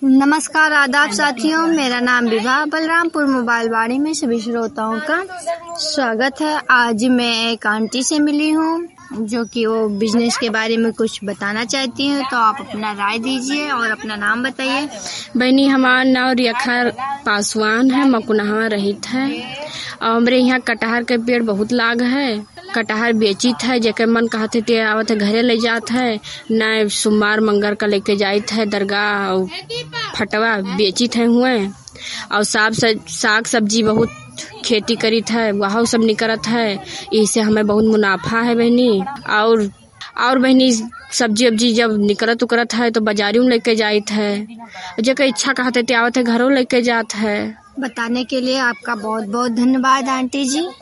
नमस्कार आदाब साथियों, मेरा नाम विभा बलरामपुर मोबाइल बाड़ी में सभी श्रोताओं का स्वागत है। आज मैं एक आंटी से मिली हूँ जो कि वो बिजनेस के बारे में कुछ बताना चाहती हैं, तो आप अपना राय दीजिए और अपना नाम बताइए। बहनी, हमारा नाम रेखा पासवान है, मकुनहवा रहित है। और हमारे यहाँ कटहर के पेड़ बहुत लाग है। कटहर बेचित है, जेकर मन कहते ते आवत है घरे ले जात है, न सोमवार मंगर का लेके जाइत है दरगाह और फटवा बेचित है हुए। और साग सब्जी बहुत खेती करीत है, वहाँ सब निकलत है, इससे हमें बहुत मुनाफा है बहनी। और बहनी सब्जी वब्जी जब निकलत उकरत है तो बाजारियों लेके जाइत है, जेकर इच्छा कहते ते आवत है घरों लेके जात है। बताने के लिए आपका बहुत बहुत धन्यवाद आंटी जी।